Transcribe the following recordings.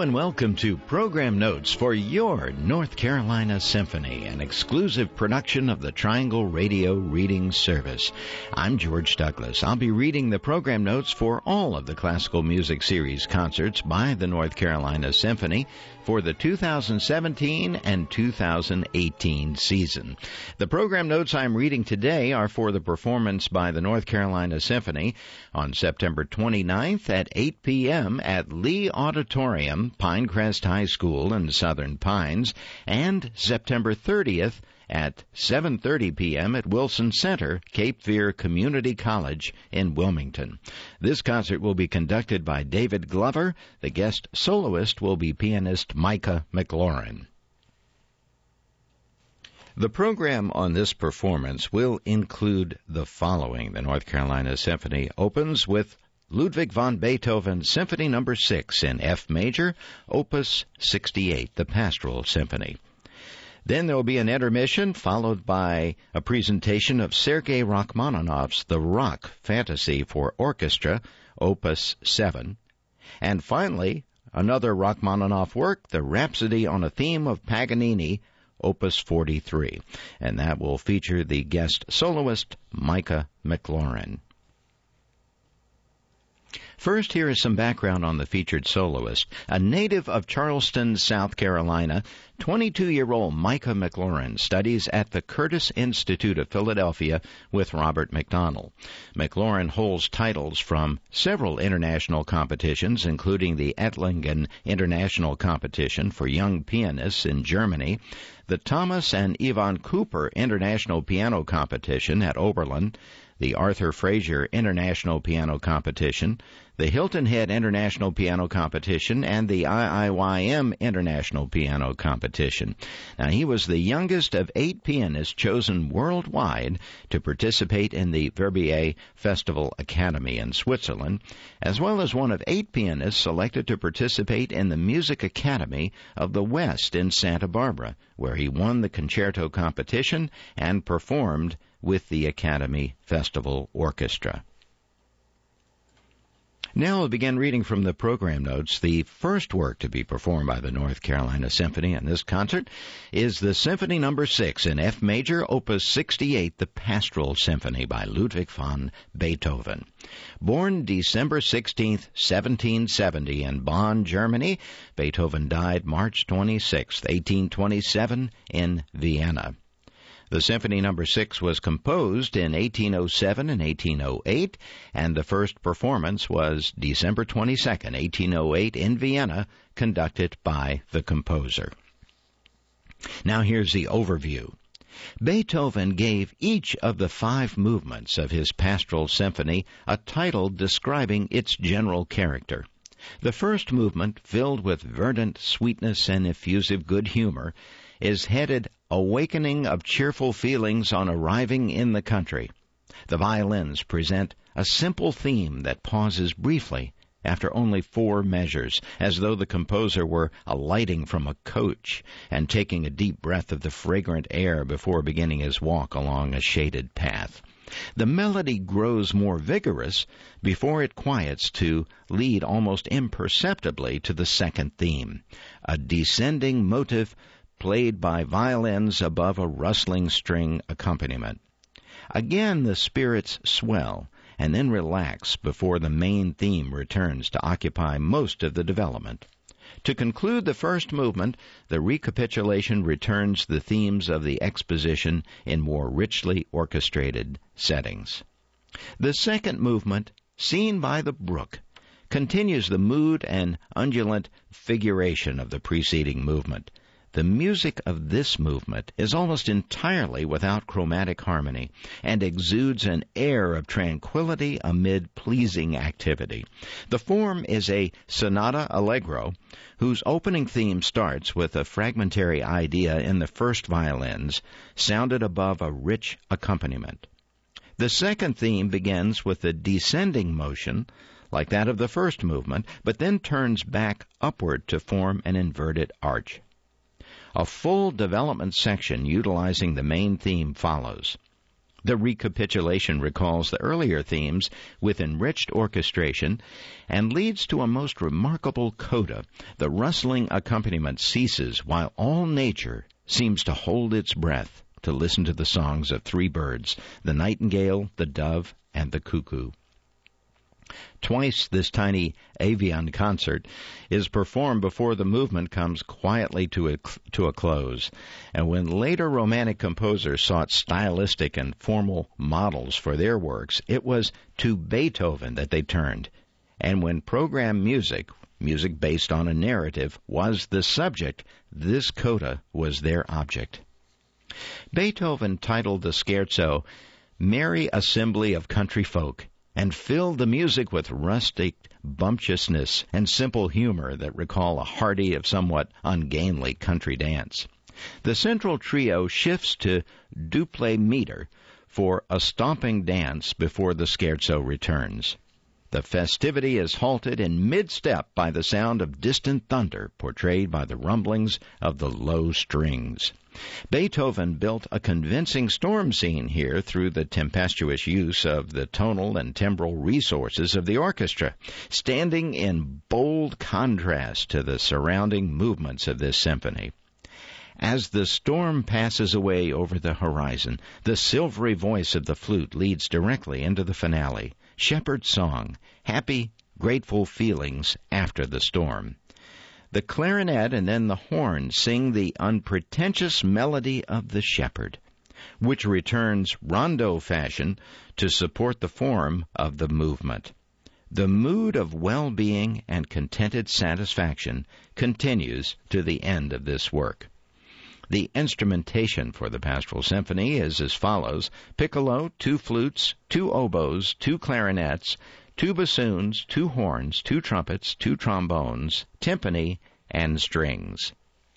Hello and welcome to Program Notes for your North Carolina Symphony, an exclusive production of the Triangle Radio Reading Service. I'm George Douglas. I'll be reading the program notes for all of the Classical Music Series concerts by the North Carolina Symphony for the 2017 and 2018 season. The program notes I'm reading today are for the performance by the North Carolina Symphony on September 29th at 8 p.m. at Lee Auditorium, Pinecrest High School in Southern Pines, and September 30th at 7:30 p.m. at Wilson Center, Cape Fear Community College in Wilmington. This concert will be conducted by David Glover. The guest soloist will be pianist Micah McLaurin. The program on this performance will include the following. The North Carolina Symphony opens with Ludwig van Beethoven Symphony No. 6 in F major, Opus 68, the Pastoral Symphony. Then there will be an intermission, followed by a presentation of Sergei Rachmaninoff's The Rock Fantasy for Orchestra, Opus 7. And finally, another Rachmaninoff work, The Rhapsody on a Theme of Paganini, Opus 43. And that will feature the guest soloist, Micah McLaurin. First, here is some background on the featured soloist. A native of Charleston, South Carolina, 22-year-old Micah McLaurin studies at the Curtis Institute of Philadelphia with Robert McDonnell. McLaurin holds titles from several international competitions, including the Ettlingen International Competition for Young Pianists in Germany, the Thomas and Yvonne Cooper International Piano Competition at Oberlin, the Arthur Frazier International Piano Competition, the Hilton Head International Piano Competition, and the IIYM International Piano Competition. Now, he was the youngest of 8 pianists chosen worldwide to participate in the Verbier Festival Academy in Switzerland, as well as one of 8 pianists selected to participate in the Music Academy of the West in Santa Barbara, where he won the concerto competition and performed with the Academy Festival Orchestra. Now we'll begin reading from the program notes. The first work to be performed by the North Carolina Symphony in this concert is the Symphony No. 6 in F major, Opus 68, the Pastoral Symphony by Ludwig van Beethoven. Born December 16, 1770 in Bonn, Germany, Beethoven died March 26, 1827 in Vienna. The Symphony No. 6 was composed in 1807 and 1808, and the first performance was December 22, 1808 in Vienna, conducted by the composer. Now here's the overview. Beethoven gave each of the 5 movements of his Pastoral Symphony a title describing its general character. The first movement, filled with verdant sweetness and effusive good humor, is headed Awakening of Cheerful Feelings on Arriving in the Country. The violins present a simple theme that pauses briefly after only 4 measures, as though the composer were alighting from a coach and taking a deep breath of the fragrant air before beginning his walk along a shaded path. The melody grows more vigorous before it quiets to lead almost imperceptibly to the second theme, a descending motive played by violins above a rustling string accompaniment. Again the spirits swell and then relax before the main theme returns to occupy most of the development. To conclude the first movement, the recapitulation returns the themes of the exposition in more richly orchestrated settings. The second movement, Seen by the Brook, continues the mood and undulant figuration of the preceding movement. The music of this movement is almost entirely without chromatic harmony and exudes an air of tranquility amid pleasing activity. The form is a sonata allegro whose opening theme starts with a fragmentary idea in the first violins, sounded above a rich accompaniment. The second theme begins with a descending motion, like that of the first movement, but then turns back upward to form an inverted arch. A full development section utilizing the main theme follows. The recapitulation recalls the earlier themes with enriched orchestration and leads to a most remarkable coda. The rustling accompaniment ceases while all nature seems to hold its breath to listen to the songs of three birds, the nightingale, the dove, and the cuckoo. Twice this tiny avian concert is performed before the movement comes quietly to a close. And when later Romantic composers sought stylistic and formal models for their works, it was to Beethoven that they turned. And when program music based on a narrative, was the subject, this coda was their object. Beethoven titled the scherzo, "Merry Assembly of Country Folk," and filled the music with rustic bumptiousness and simple humor that recall a hearty if somewhat ungainly country dance. The central trio shifts to duple meter for a stomping dance before the scherzo returns. The festivity is halted in mid-step by the sound of distant thunder portrayed by the rumblings of the low strings. Beethoven built a convincing storm scene here through the tempestuous use of the tonal and timbral resources of the orchestra, standing in bold contrast to the surrounding movements of this symphony. As the storm passes away over the horizon, the silvery voice of the flute leads directly into the finale, Shepherd's Song, happy, grateful feelings after the storm. The clarinet and then the horn sing the unpretentious melody of the shepherd, which returns rondo fashion to support the form of the movement. The mood of well-being and contented satisfaction continues to the end of this work. The instrumentation for the Pastoral Symphony is as follows: piccolo, 2 flutes, 2 oboes, 2 clarinets, 2 bassoons, 2 horns, 2 trumpets, 2 trombones, timpani, and strings.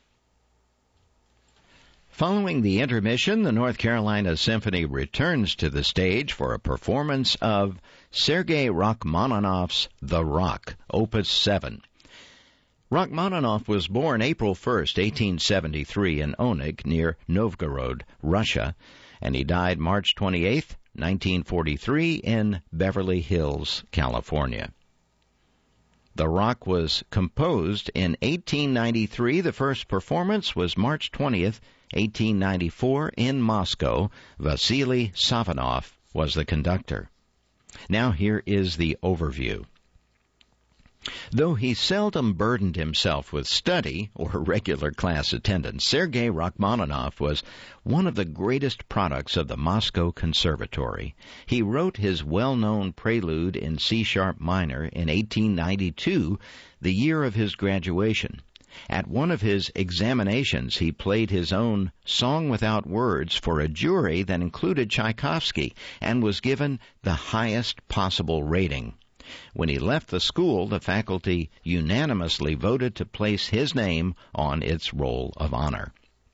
Following the intermission, the North Carolina Symphony returns to the stage for a performance of Sergei Rachmaninoff's The Rock, Opus 7. Rachmaninoff was born April 1st, 1873 in Onig, near Novgorod, Russia, and he died March 28th, 1943 in Beverly Hills, California. The Rock was composed in 1893. The first performance was March 20th, 1894 in Moscow. Vasily Safonov was the conductor. Now here is the overview. Though he seldom burdened himself with study or regular class attendance, Sergei Rachmaninoff was one of the greatest products of the Moscow Conservatory. He wrote his well-known prelude in C-sharp minor in 1892, the year of his graduation. At one of his examinations, he played his own Song Without Words for a jury that included Tchaikovsky and was given the highest possible rating. When he left the school, the faculty unanimously voted to place his name on its roll of honor.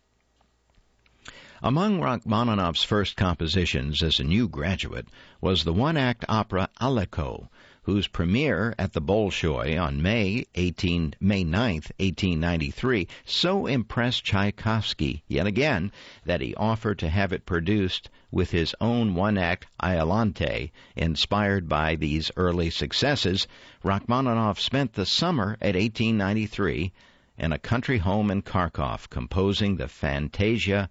Among Rachmaninoff's first compositions as a new graduate was the one-act opera Aliko, whose premiere at the Bolshoi on May 9, 1893, so impressed Tchaikovsky yet again that he offered to have it produced with his own one-act Iolante. Inspired by these early successes, Rachmaninoff spent the summer at 1893 in a country home in Kharkov composing the the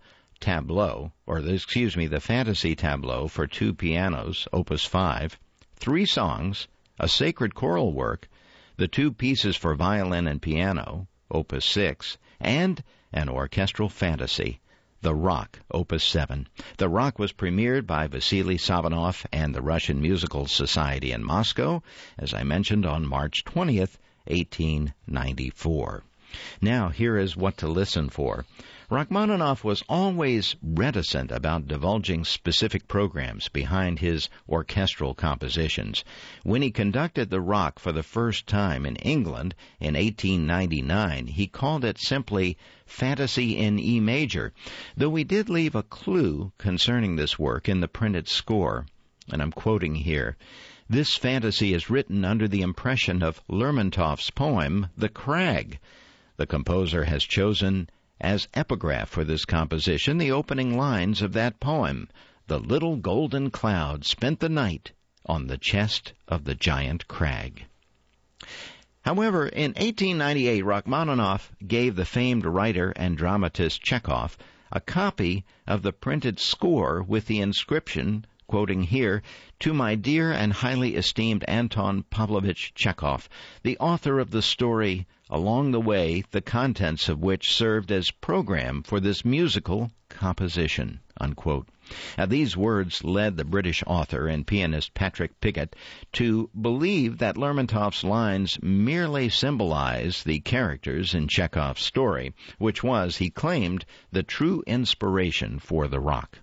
Fantasy Tableau for 2 pianos, Opus 5, 3 songs, a sacred choral work, the 2 pieces for violin and piano, Opus 6, and an orchestral fantasy, The Rock, Opus 7. The Rock was premiered by Vasily Safonov and the Russian Musical Society in Moscow, as I mentioned, on March 20th, 1894. Now, here is what to listen for. Rachmaninoff was always reticent about divulging specific programs behind his orchestral compositions. When he conducted The Rock for the first time in England in 1899, he called it simply Fantasy in E major, though he did leave a clue concerning this work in the printed score. And I'm quoting here, "This fantasy is written under the impression of Lermontov's poem, The Crag. The composer has chosen as epigraph for this composition the opening lines of that poem, the little golden cloud spent the night on the chest of the giant crag. However, in 1898, Rachmaninoff gave the famed writer and dramatist Chekhov a copy of the printed score with the inscription, quoting here, "To my dear and highly esteemed Anton Pavlovich Chekhov, the author of the story Along the Way, the contents of which served as program for this musical composition," unquote. Now, these words led the British author and pianist Patrick Pickett to believe that Lermontov's lines merely symbolize the characters in Chekhov's story, which was, he claimed, the true inspiration for the rock.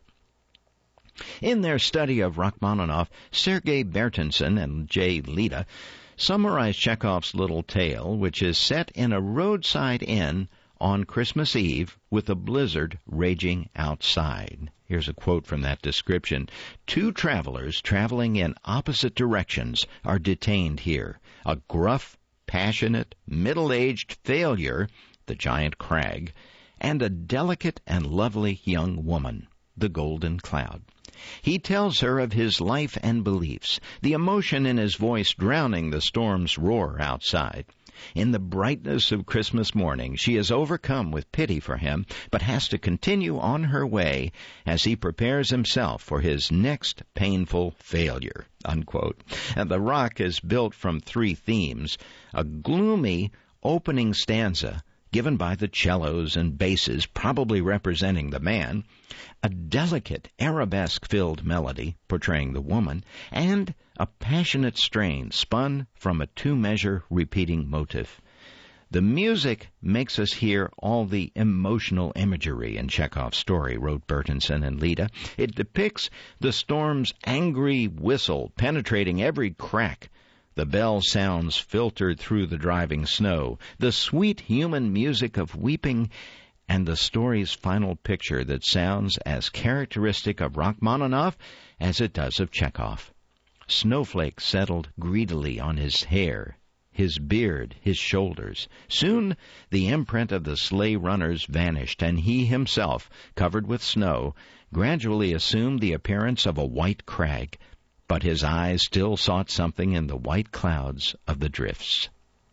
In their study of Rachmaninoff, Sergei Bertinson and J. Lida summarized Chekhov's little tale, which is set in a roadside inn on Christmas Eve with a blizzard raging outside. Here's a quote from that description. "Two travelers traveling in opposite directions are detained here. A gruff, passionate, middle-aged failure, the giant crag, and a delicate and lovely young woman, the golden cloud. He tells her of his life and beliefs, the emotion in his voice drowning the storm's roar outside. In the brightness of Christmas morning, she is overcome with pity for him, but has to continue on her way as he prepares himself for his next painful failure," unquote. And the rock is built from three themes: a gloomy opening stanza given by the cellos and basses, probably representing the man, a delicate arabesque-filled melody portraying the woman, and a passionate strain spun from a two-measure repeating motif. The music makes us hear all the emotional imagery in Chekhov's story, wrote Bertinson and Lida. It depicts the storm's angry whistle penetrating every crack, the bell sounds filtered through the driving snow, the sweet human music of weeping, and the story's final picture that sounds as characteristic of Rachmaninoff as it does of Chekhov. Snowflakes settled greedily on his hair, his beard, his shoulders. Soon the imprint of the sleigh runners vanished, and he himself, covered with snow, gradually assumed the appearance of a white crag, but his eyes still sought something in the white clouds of the drifts.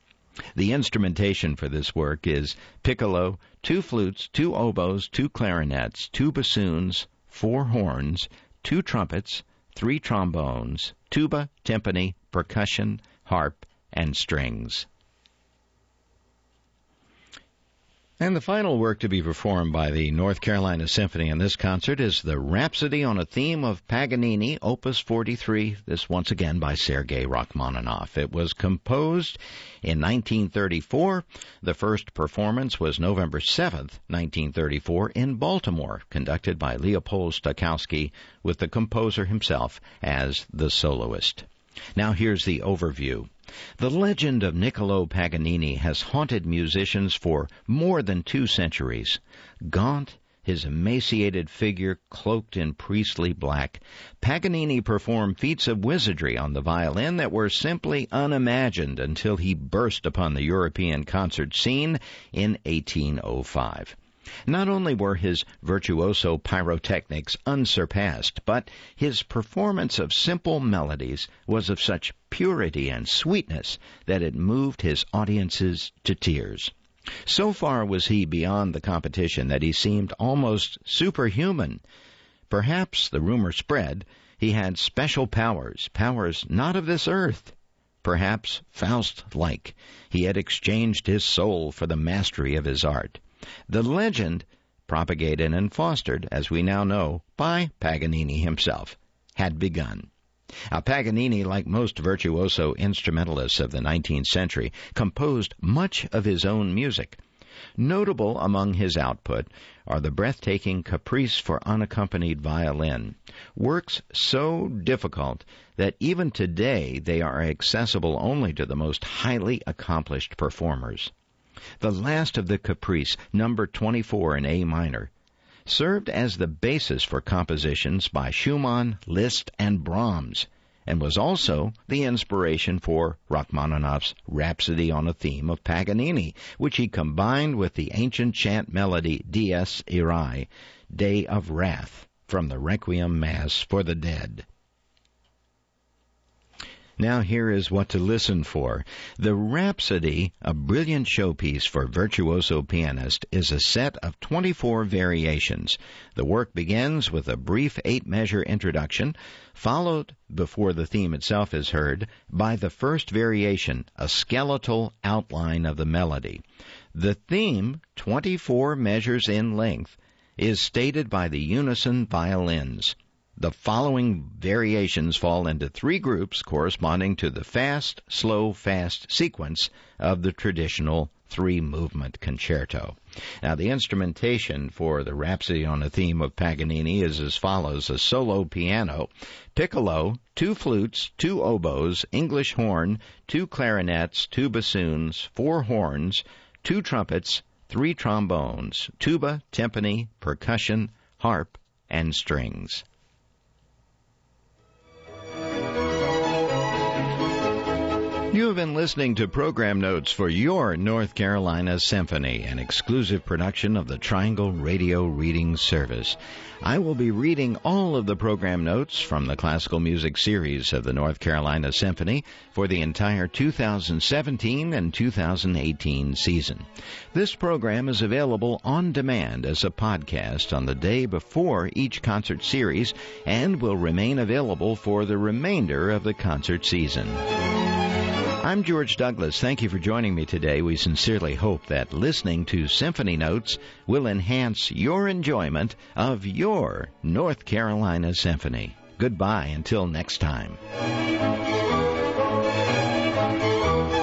The instrumentation for this work is piccolo, 2 flutes, 2 oboes, 2 clarinets, 2 bassoons, 4 horns, 2 trumpets, 3 trombones, tuba, timpani, percussion, harp, and strings. And the final work to be performed by the North Carolina Symphony in this concert is the Rhapsody on a Theme of Paganini, Opus 43, this once again by Sergei Rachmaninoff. It was composed in 1934. The first performance was November 7th, 1934, in Baltimore, conducted by Leopold Stokowski, with the composer himself as the soloist. Now here's the overview. The legend of Niccolò Paganini has haunted musicians for more than 2 centuries. Gaunt, his emaciated figure cloaked in priestly black, Paganini performed feats of wizardry on the violin that were simply unimagined until he burst upon the European concert scene in 1805. Not only were his virtuoso pyrotechnics unsurpassed, but his performance of simple melodies was of such purity and sweetness that it moved his audiences to tears. So far was he beyond the competition that he seemed almost superhuman. Perhaps, the rumor spread, he had special powers not of this earth. Perhaps, Faust-like, he had exchanged his soul for the mastery of his art. The legend, propagated and fostered, as we now know, by Paganini himself, had begun. Now, Paganini, like most virtuoso instrumentalists of the 19th century, composed much of his own music. Notable among his output are the breathtaking Caprice for Unaccompanied Violin, works so difficult that even today they are accessible only to the most highly accomplished performers. The last of the Caprice, number 24 in A minor, served as the basis for compositions by Schumann, Liszt, and Brahms, and was also the inspiration for Rachmaninoff's Rhapsody on a Theme of Paganini, which he combined with the ancient chant melody Dies Irae, Day of Wrath, from the Requiem Mass for the Dead. Now here is what to listen for. The Rhapsody, a brilliant showpiece for virtuoso pianist, is a set of 24 variations. The work begins with a brief 8-measure introduction, followed, before the theme itself is heard, by the first variation, a skeletal outline of the melody. The theme, 24 measures in length, is stated by the unison violins. The following variations fall into 3 groups corresponding to the fast, slow, fast sequence of the traditional 3-movement concerto. Now, the instrumentation for the Rhapsody on a Theme of Paganini is as follows: a solo piano, piccolo, 2 flutes, 2 oboes, English horn, 2 clarinets, 2 bassoons, 4 horns, 2 trumpets, 3 trombones, tuba, timpani, percussion, harp, and strings. You have been listening to program notes for your North Carolina Symphony, an exclusive production of the Triangle Radio Reading Service. I will be reading all of the program notes from the classical music series of the North Carolina Symphony for the entire 2017 and 2018 season. This program is available on demand as a podcast on the day before each concert series and will remain available for the remainder of the concert season. I'm George Douglas. Thank you for joining me today. We sincerely hope that listening to Symphony Notes will enhance your enjoyment of your North Carolina Symphony. Goodbye until next time.